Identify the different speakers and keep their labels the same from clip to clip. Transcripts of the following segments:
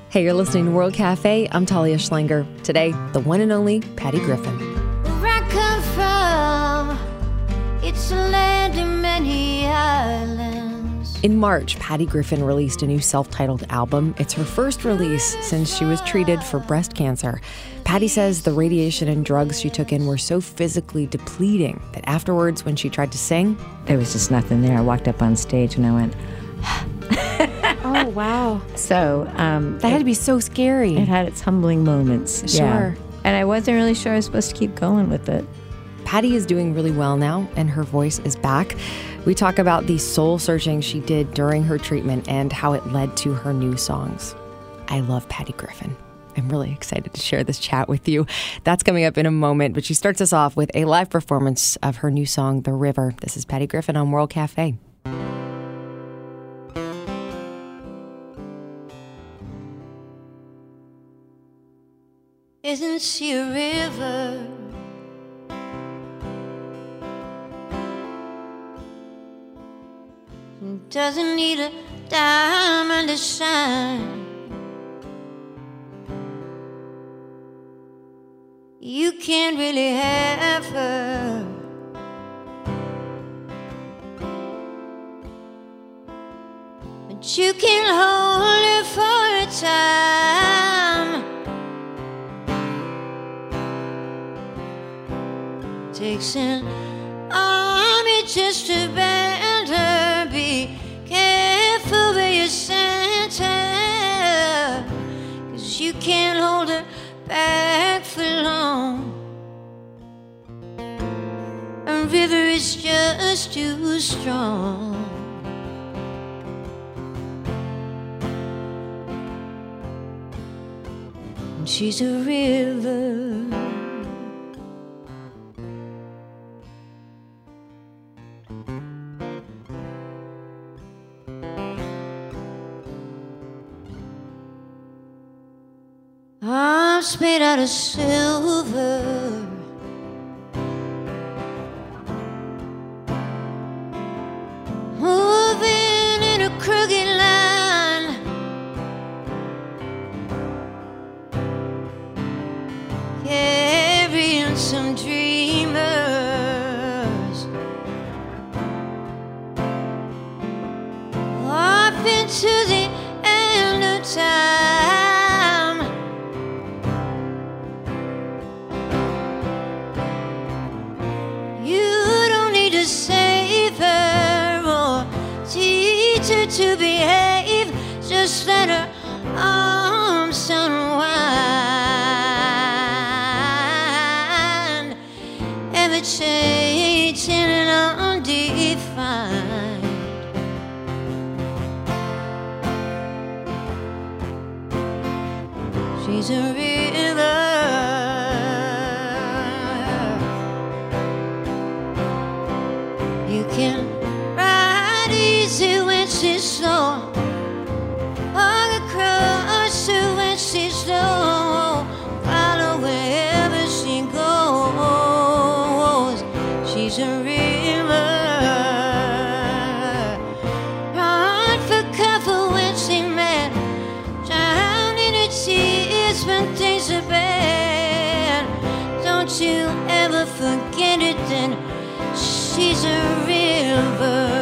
Speaker 1: Hey, you're listening to World Cafe. I'm Talia Schlanger. Today, the one and only Patty Griffin.
Speaker 2: Where I come from, it's a land of many islands.
Speaker 1: In March, Patty Griffin released a new self-titled album. It's her first release since she was treated for breast cancer. Patty says the radiation and drugs she took in were so physically depleting that afterwards, when she tried to sing,
Speaker 3: there was just nothing there. I walked up on stage and I went,
Speaker 1: oh, wow.
Speaker 3: So
Speaker 1: that had to be so scary.
Speaker 3: It had its humbling moments.
Speaker 1: Sure.
Speaker 3: Yeah. And I wasn't really sure I was supposed to keep going with it.
Speaker 1: Patty is doing really well now, and her voice is back. We talk about the soul searching she did during her treatment and how it led to her new songs. I love Patty Griffin. I'm really excited to share this chat with you. That's coming up in a moment, but she starts us off with a live performance of her new song, The River. This is Patty Griffin on World Cafe.
Speaker 2: Isn't she a river? Doesn't need a diamond to shine. You can't really have her. But you can hold her for a time. Takes an army just to bend her. Be careful where you send her, 'cause you can't hold her back for long. A river is just too strong. And she's a river. Arms made out of silver, moving in a crooked line. Carrying some dreamers off into the end of time. To behave, just let her arms unwind, ever changing and undefined. She's a river. You can ride easy when she's slow, walk across her when she's slow, follow wherever she goes. She's a river. Run for cover when she's mad, drown in her tears when things are bad. Don't you ever forget it then. She's a river.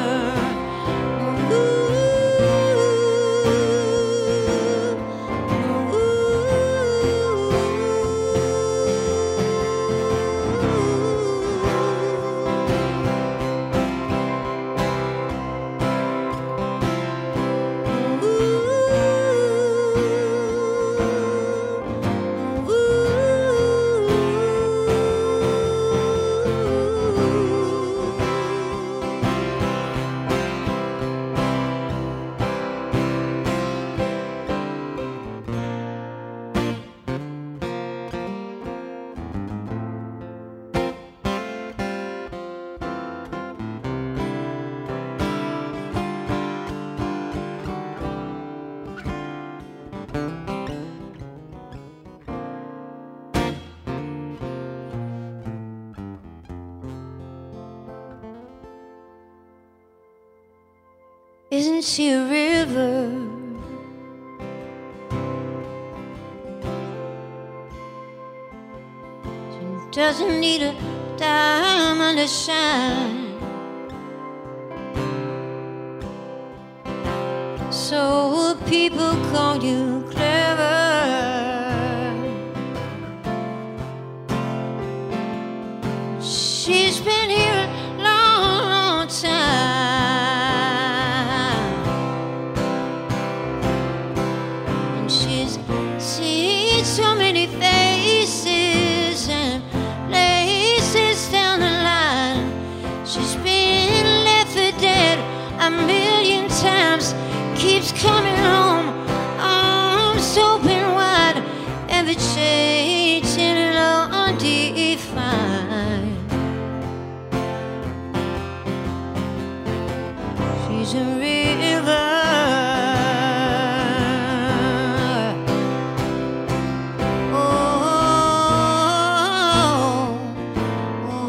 Speaker 2: Isn't she a river? doesn't need a diamond to shine. So people call you clever. She's been here a long, long time, and she's seen so many faces and places down the line. She's been left for dead a million times, keeps coming home, arms open wide, ever changing and undefined. She's a river, oh, oh,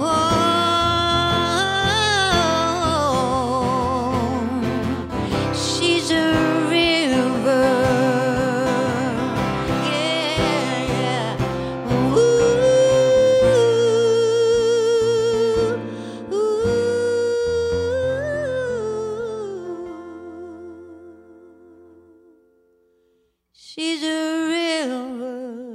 Speaker 2: oh. She's a river, yeah, yeah. Ooh, ooh. She's a river.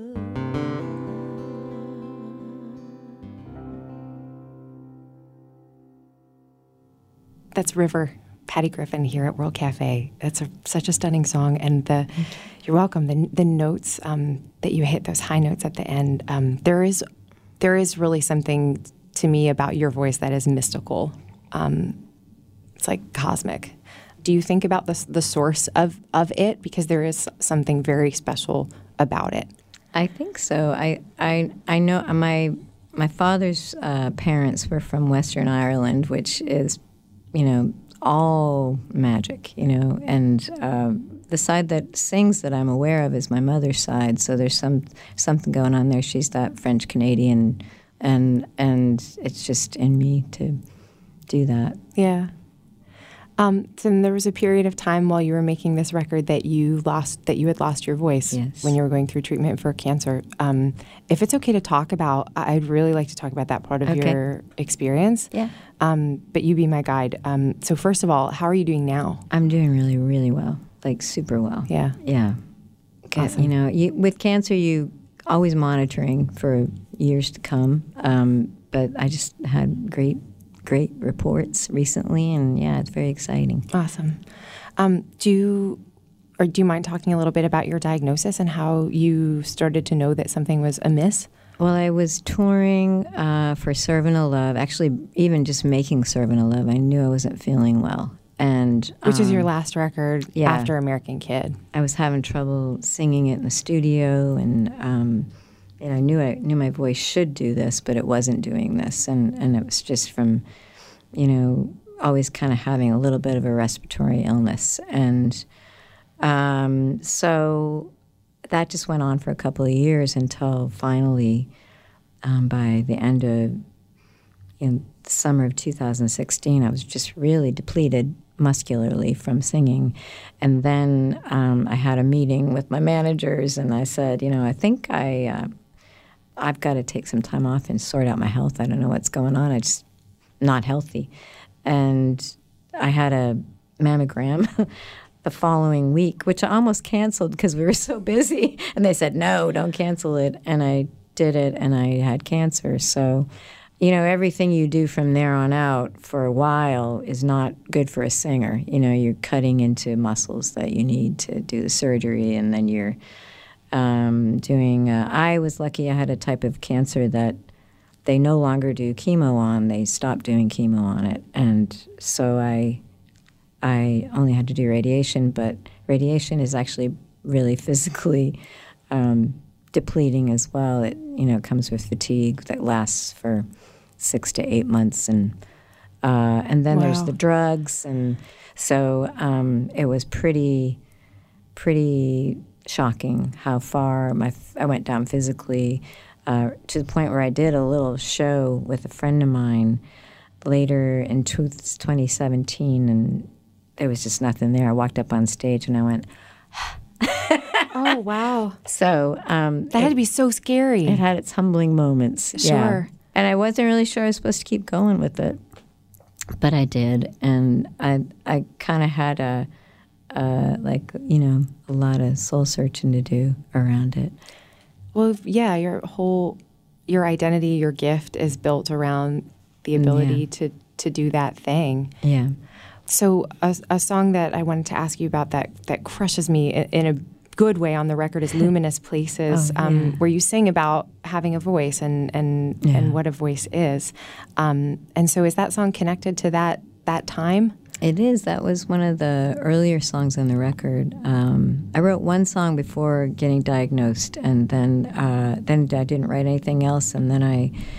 Speaker 1: That's River, Patty Griffin here at World Cafe. That's such a stunning song, and you're welcome. The notes that you hit, those high notes at the end, there is really something to me about your voice that is mystical. It's like cosmic. Do you think about the source of it, because there is something very special about it?
Speaker 3: I think so. I know my father's parents were from Western Ireland, which is, all magic, and the side that sings that I'm aware of is my mother's side. So there's something going on there. She's that French Canadian, and it's just in me to do that.
Speaker 1: Yeah. So there was a period of time while you were making this record that you had lost your voice.
Speaker 3: Yes.
Speaker 1: When you were going through treatment for cancer. If it's okay to talk about, I'd really like to talk about that part of your experience.
Speaker 3: Yeah.
Speaker 1: But you be my guide. So first of all, how are you doing now?
Speaker 3: I'm doing really, really well, like super well.
Speaker 1: Yeah.
Speaker 3: Yeah.
Speaker 1: Awesome.
Speaker 3: With cancer, you always monitoring for years to come. But I just had great reports recently, and yeah, it's very exciting.
Speaker 1: Awesome. Do you mind talking a little bit about your diagnosis and how you started to know that something was amiss?
Speaker 3: Well, I was touring for Servant of Love, actually even just making Servant of Love. I knew I wasn't feeling well.
Speaker 1: Which is your last record after American Kid.
Speaker 3: I was having trouble singing it in the studio, and I knew my voice should do this, but it wasn't doing this, and it was just from, always kind of having a little bit of a respiratory illness, and so that just went on for a couple of years until finally, by the end of the summer of 2016, I was just really depleted muscularly from singing. And then I had a meeting with my managers, and I said, I think I've got to take some time off and sort out my health. I don't know what's going on. I'm just not healthy. And I had a mammogram the following week, which I almost canceled because we were so busy. And they said, no, don't cancel it. And I did it, and I had cancer. So, everything you do from there on out for a while is not good for a singer. You're cutting into muscles that you need to do the surgery, and then you're I was lucky I had a type of cancer that they no longer do chemo on. They stopped doing chemo on it. And so I only had to do radiation, but radiation is actually really physically depleting as well. It, comes with fatigue that lasts for 6 to 8 months. And then there's the drugs. And so it was pretty shocking how far I went down physically, to the point where I did a little show with a friend of mine later in 2017, and there was just nothing there. I walked up on stage and I went,
Speaker 1: Oh, wow.
Speaker 3: So
Speaker 1: That had to be so scary.
Speaker 3: it had its humbling moments.
Speaker 1: Sure.
Speaker 3: Yeah. And I wasn't really sure I was supposed to keep going with it, but I did, and I kind of had a lot of soul searching to do around it.
Speaker 1: Well, yeah, your identity, your gift is built around the ability to do that thing.
Speaker 3: Yeah.
Speaker 1: So a song that I wanted to ask you about that crushes me in a good way on the record is Luminous Places, where you sing about having a voice and what a voice is. And so is that song connected to that time?
Speaker 3: It is. That was one of the earlier songs on the record. I wrote one song before getting diagnosed, and then I didn't write anything else, and then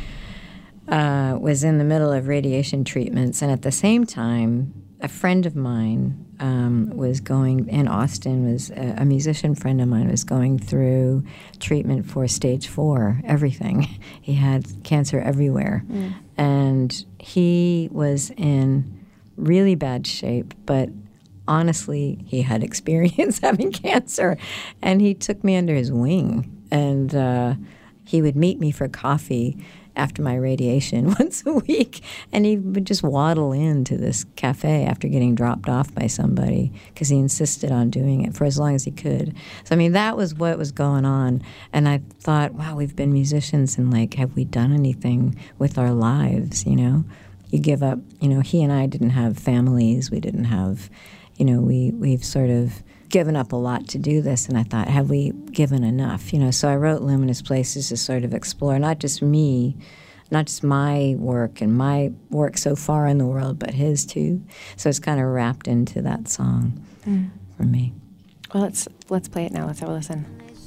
Speaker 3: I was in the middle of radiation treatments, and at the same time, a friend of mine was going in Austin, was a musician friend of mine, was going through treatment for stage 4, everything. He had cancer everywhere. And he was in really bad shape, but honestly, he had experience having cancer. And he took me under his wing, and he would meet me for coffee after my radiation once a week, and he would just waddle into this cafe after getting dropped off by somebody because he insisted on doing it for as long as he could. So, I mean, that was what was going on, and I thought, wow, we've been musicians, and, like, have we done anything with our lives, you know? You give up, you know, he and I didn't have families, we didn't have, you know, we've sort of given up a lot to do this, and I thought, have we given enough? You know, so I wrote Luminous Places to sort of explore not just me, not just my work and my work so far in the world, but his too. So it's kind of wrapped into that song for me.
Speaker 1: Well, let's play it now. Let's have a listen.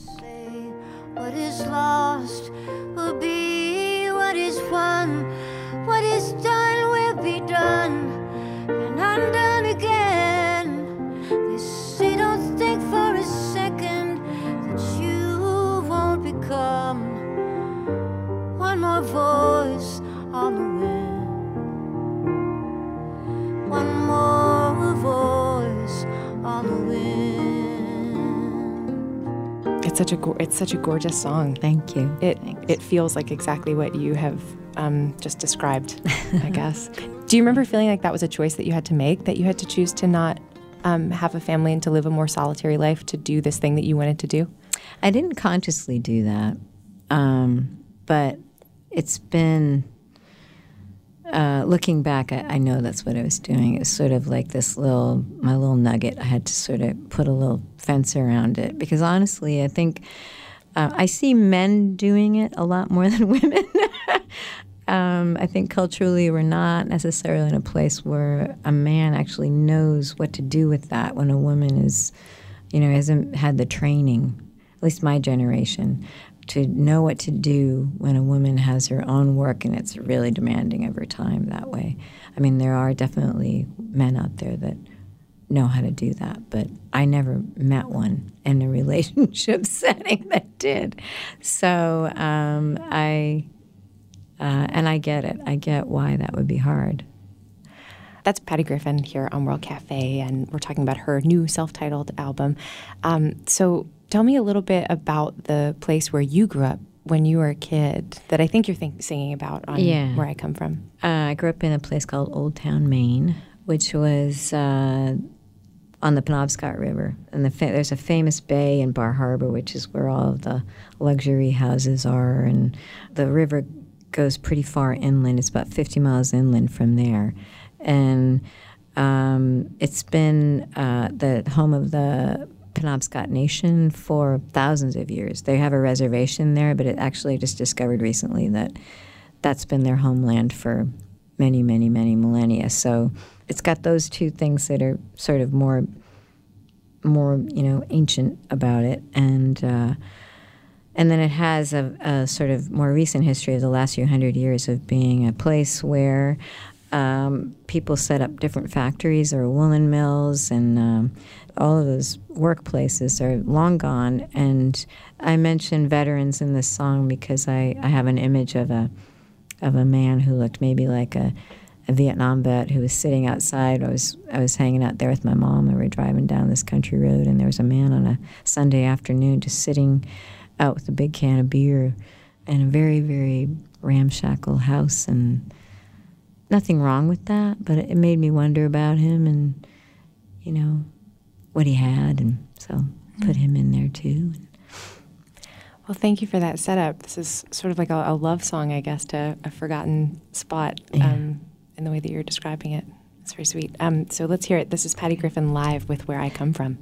Speaker 2: What is lost will be what is won. What is done will be done and undone again. They say don't think for a second that you won't become one more voice on the wind. One more voice on the wind.
Speaker 1: It's such a gorgeous song.
Speaker 3: Thank you.
Speaker 1: It feels like exactly what you have just described, I guess. Do you remember feeling like that was a choice that you had to make, that you had to choose to not have a family and to live a more solitary life, to do this thing that you wanted to do?
Speaker 3: I didn't consciously do that, but it's been, looking back, I know that's what I was doing. It's sort of like my little nugget. I had to sort of put a little fence around it because honestly, I think I see men doing it a lot more than women. I think culturally we're not necessarily in a place where a man actually knows what to do with that when a woman is, you know, hasn't had the training, at least my generation, to know what to do when a woman has her own work and it's really demanding of her time that way. I mean, there are definitely men out there that know how to do that, but I never met one in a relationship setting that did. So I get it. I get why that would be hard.
Speaker 1: That's Patty Griffin here on World Cafe, and we're talking about her new self-titled album. So tell me a little bit about the place where you grew up when you were a kid that I think you're singing about on Where I Come From.
Speaker 3: I grew up in a place called Old Town, Maine, which was on the Penobscot River. And there's a famous bay in Bar Harbor, which is where all of the luxury houses are. And the river goes pretty far inland. It's about 50 miles inland from there. And it's been the home of the Penobscot Nation for thousands of years. They have a reservation there, but it actually just discovered recently that that's been their homeland for many, many, many millennia. So it's got those two things that are sort of more ancient about it, and then it has a sort of more recent history of the last few hundred years of being a place where people set up different factories or woolen mills, and all of those workplaces are long gone. And I mention veterans in this song because I have an image of a man who looked maybe like a a Vietnam vet who was sitting outside. I was hanging out there with my mom, and we were driving down this country road, and there was a man on a Sunday afternoon just sitting out with a big can of beer in a very, very ramshackle house, and nothing wrong with that, but it made me wonder about him and, you know, what he had, and so put him in there too.
Speaker 1: Well, thank you for that setup. This is sort of like a love song, I guess, to a forgotten spot in the way that you're describing it. It's very sweet. So let's hear it. This is Patty Griffin live with Where I Come From.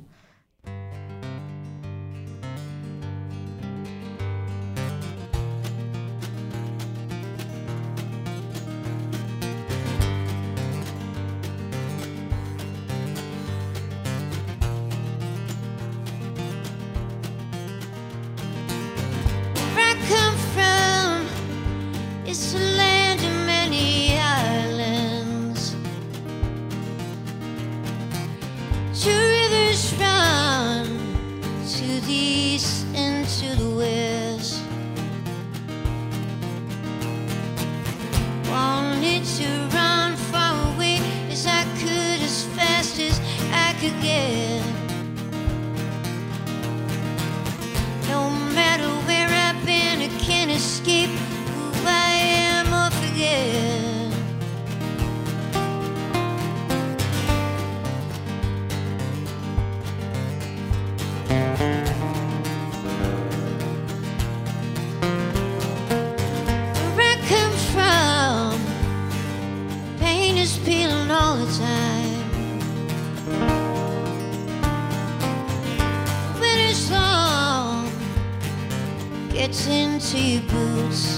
Speaker 2: Gets into your boots.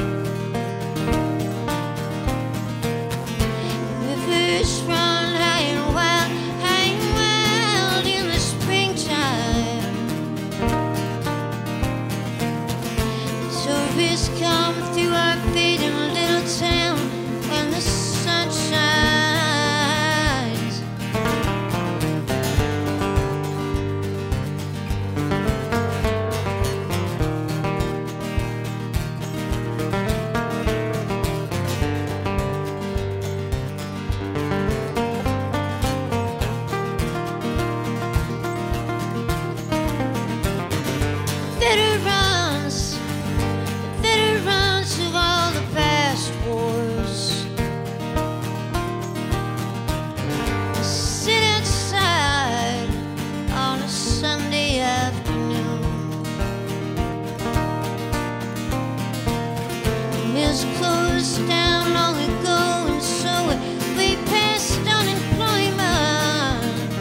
Speaker 2: Rivers run high and wild in the springtime. Tourists come through our fading little town when the sun shines. Veterans of all the past wars, sit outside on a Sunday afternoon. The mill's closed down long ago, and so we passed unemployment.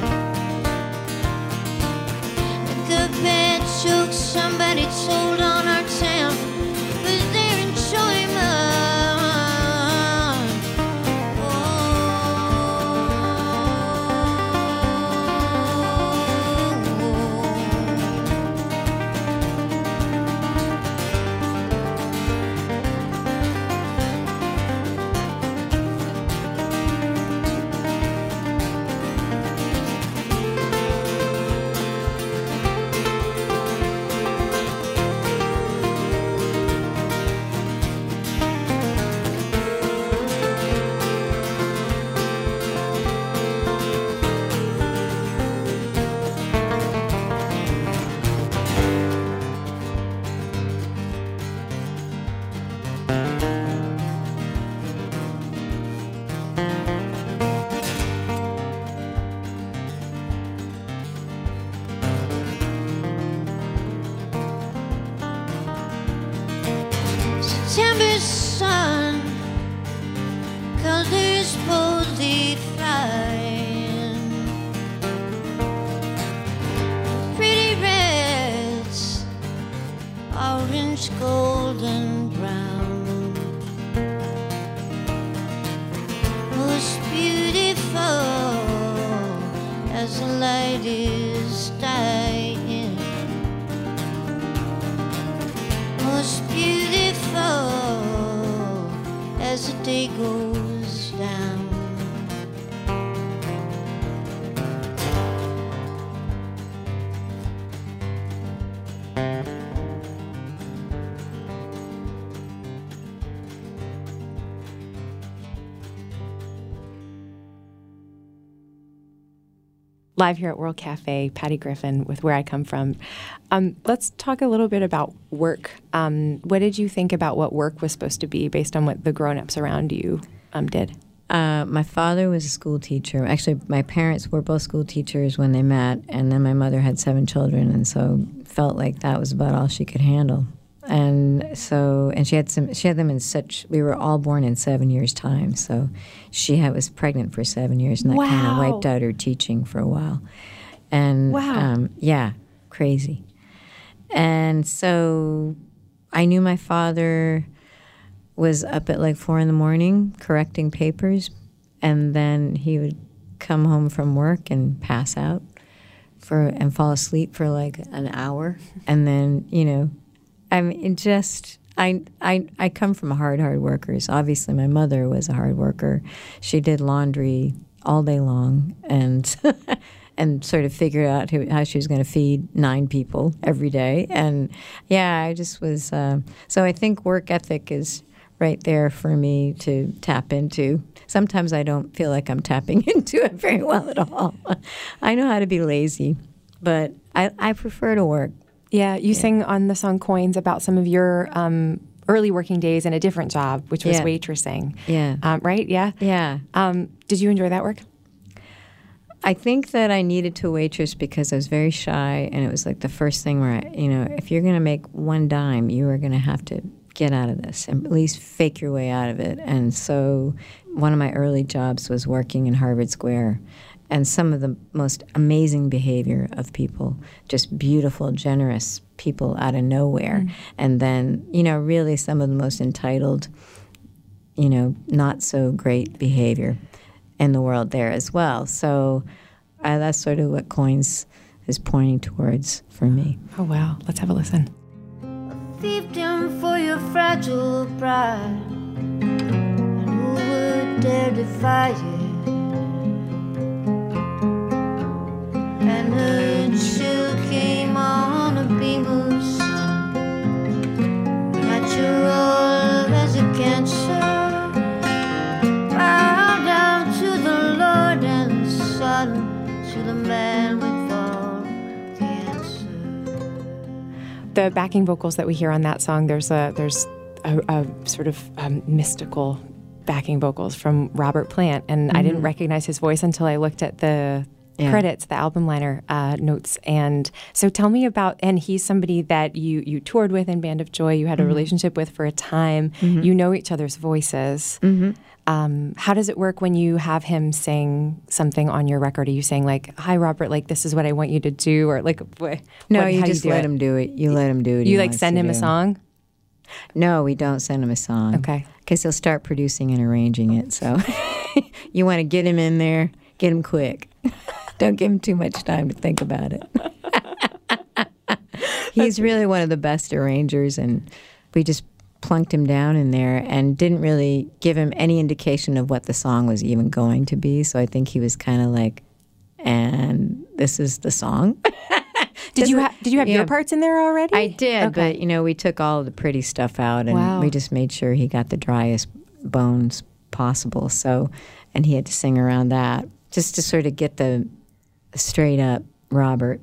Speaker 2: Like a bad joke somebody told on our town was their enjoyment. September sun, colors boldly flying, pretty reds, orange, golden brown, most beautiful as the light is dying, most beautiful as the day goes down.
Speaker 1: live here at World Cafe, Patty Griffin with Where I Come From. Let's talk a little bit about work. What did you think about what work was supposed to be based on what the grown-ups around you did?
Speaker 3: My father was a school teacher. Actually, my parents were both school teachers when they met, and then my mother had 7 children, and so felt like that was about all she could handle. And she had them in such. We were all born in 7 years' time, so she was pregnant for 7 years, and that kind of wiped out her teaching for a while. And crazy. And so I knew my father was up at like 4 a.m. correcting papers, and then he would come home from work and pass out and fall asleep for like an hour, and then I mean, I come from hard workers. Obviously, my mother was a hard worker. She did laundry all day long, and and sort of figured out how she was going to feed 9 people every day. And I just was. So I think work ethic is right there for me to tap into. Sometimes I don't feel like I'm tapping into it very well at all. I know how to be lazy, but I prefer to work.
Speaker 1: Yeah, you sang on the song Coins about some of your early working days in a different job, which was waitressing.
Speaker 3: Yeah.
Speaker 1: Right? Yeah?
Speaker 3: Yeah.
Speaker 1: Did you enjoy that work?
Speaker 3: I think that I needed to waitress because I was very shy, and it was like the first thing where, if you're going to make one dime, you are going to have to get out of this and at least fake your way out of it. And so one of my early jobs was working in Harvard Square, and some of the most amazing behavior of people, just beautiful, generous people out of nowhere. Mm. And then, really some of the most entitled, not so great behavior in the world there as well. So that's sort of what Coins is pointing towards for me.
Speaker 1: Oh, wow. Let's have a listen.
Speaker 2: Fiefdom for your fragile pride, and who would dare defy it? And a chill came on a beam of sun, natural as a cancer, bow down to the Lord and sudden to the man with all the answer.
Speaker 1: The backing vocals that we hear on that song, there's a sort of mystical backing vocals from Robert Plant, and I didn't recognize his voice until I looked at the credits, the album liner notes. And so tell me about, and he's somebody that you toured with in Band of Joy, you had a relationship with for a time, you know each other's voices. How does it work when you have him sing something on your record? Are you saying like, hi, Robert, like this is what I want you to do? Or like,
Speaker 3: no, you just let him do it. You let him do it.
Speaker 1: You like send him a song?
Speaker 3: No, we don't send him a song.
Speaker 1: Okay. Because
Speaker 3: he'll start producing and arranging it. So you want to get him in there, get him quick. Don't give him too much time to think about it. He's really one of the best arrangers, and we just plunked him down in there and didn't really give him any indication of what the song was even going to be. So I think he was kind of like, and this is the song.
Speaker 1: Did you have your parts in there already?
Speaker 3: I did, okay. But we took all the pretty stuff out, and we just made sure he got the driest bones possible. So, and he had to sing around that just to sort of get the straight up Robert.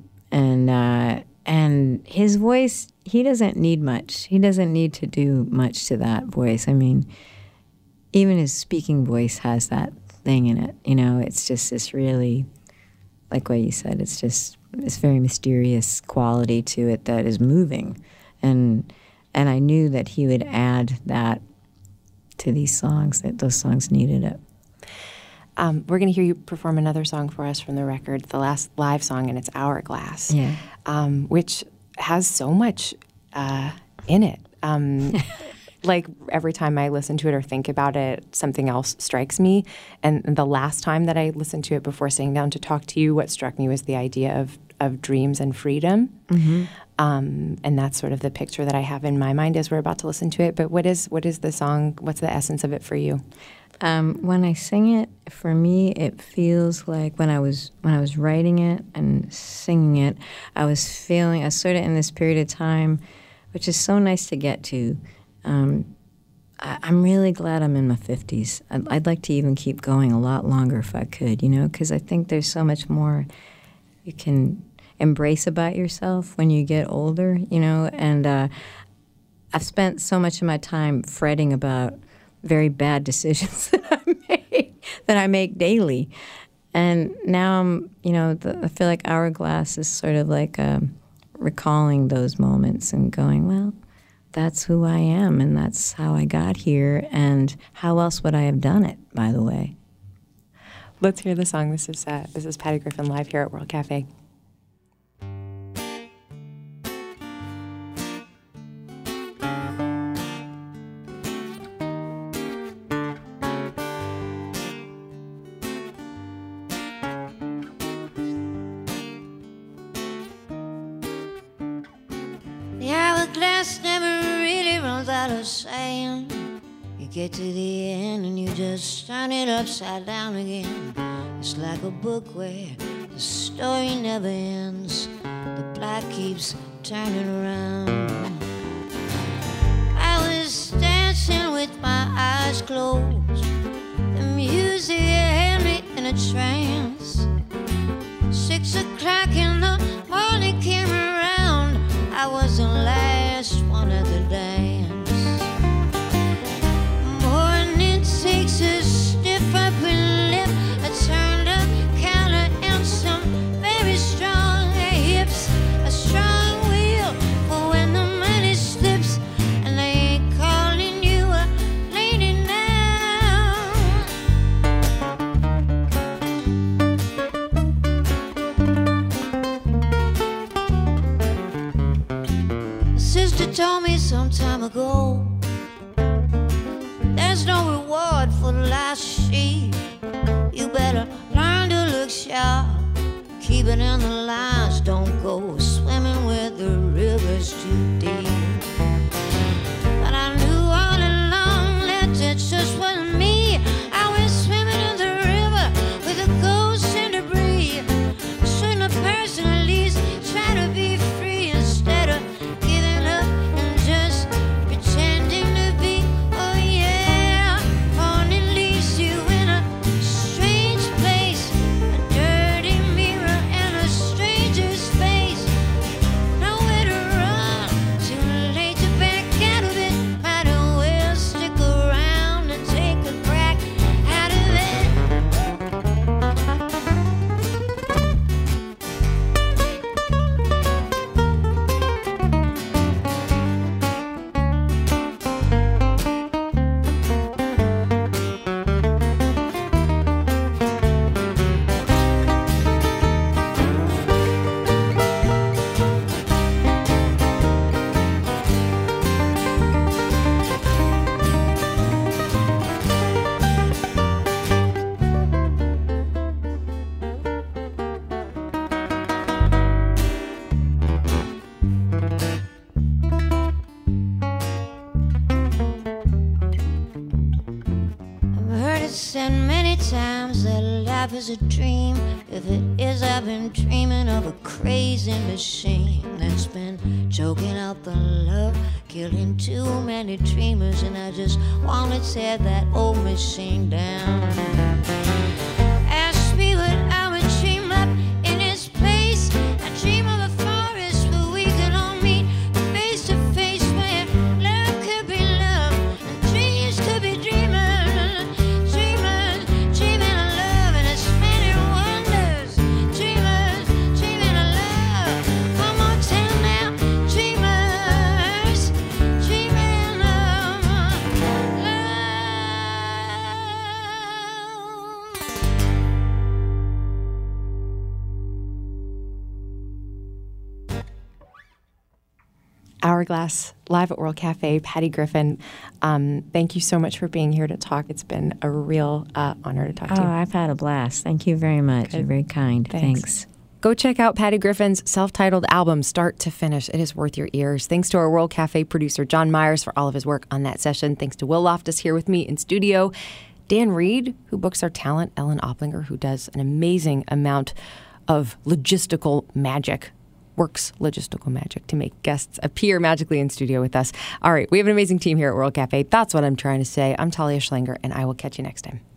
Speaker 3: And his voice, he doesn't need much. He doesn't need to do much to that voice. I mean, even his speaking voice has that thing in it. It's just this really, like what you said, it's just this very mysterious quality to it that is moving. And I knew that he would add that to these songs, that those songs needed it.
Speaker 1: We're going to hear you perform another song for us from the record, the last live song, and it's Hourglass, which has so much in it. Like every time I listen to it or think about it, something else strikes me. And the last time that I listened to it before sitting down to talk to you, what struck me was the idea of dreams and freedom. And that's sort of the picture that I have in my mind as we're about to listen to it. But what is the song? What's the essence of it for you?
Speaker 3: When I sing it, for me, it feels like when I was writing it and singing it, I was sort of in this period of time, which is so nice to get to. I'm really glad I'm in my 50s. I'd like to even keep going a lot longer if I could, because I think there's so much more you can embrace about yourself when you get older, you know. And I've spent so much of my time fretting about very bad decisions that I make daily. And now I'm, you know, I feel like Hourglass is sort of like recalling those moments and going, well, that's who I am, and that's how I got here, and how else would I have done it, by the way?
Speaker 1: Let's hear the song. This is Patty Griffin live here at World Cafe.
Speaker 2: The hourglass never really runs out of sand. You get to the end and you just turn it upside down again. It's like a book where the story never ends. The plot keeps turning around. I was dancing with my eyes closed. The music had me in a trance. 6 o'clock in the morning came around. I was the last one at the dance. Morning takes a stiff upper lip, a turned up counter, and some very strong hips. A strong will for when the money slips, and they ain't calling you a lady now. Sister told me some time ago, there's no reward for the last sheep. You better learn to look sharp, keep it in the lines, don't go swimming with the rivers too deep. But I knew all along that it just wasn't me. I was swimming in the river with the ghosts and debris. Shouldn't a person at least try to be free instead of giving up and just pretending to be? Oh yeah, only leaves you in a strange place, a dirty mirror and a stranger's face. Nowhere to run, too late to back out of it. Might as well stick around and take a crack out of it. I've heard it said many times that life is a dream. If it is, I've been dreaming of a crazy machine that's been choking out the love, killing too many dreamers, and I just want to tear that old machine down. Ask me what I would dream up in its place. I dream of a forest where we could all meet face to face, where love could be love and dreams could be dreamers. Dreamers, dreaming of love and its many wonders. Dreamers, dreaming of love. One more time now. Dreamers, dreaming of love.
Speaker 1: Hourglass, live at World Cafe. Patty Griffin, thank you so much for being here to talk. It's been a real honor to talk to you.
Speaker 3: I've had a blast. Thank you very much.
Speaker 1: Good.
Speaker 3: You're very kind.
Speaker 1: Thanks. Go check out Patty Griffin's self-titled album, start to finish. It is worth your ears. Thanks to our World Cafe producer, John Myers, for all of his work on that session. Thanks to Will Loftus here with me in studio. Dan Reed, who books our talent. Ellen Opplinger, who does an amazing amount of logistical magic. Works logistical magic to make guests appear magically in studio with us. All right, we have an amazing team here at World Cafe. That's what I'm trying to say. I'm Talia Schlanger, and I will catch you next time.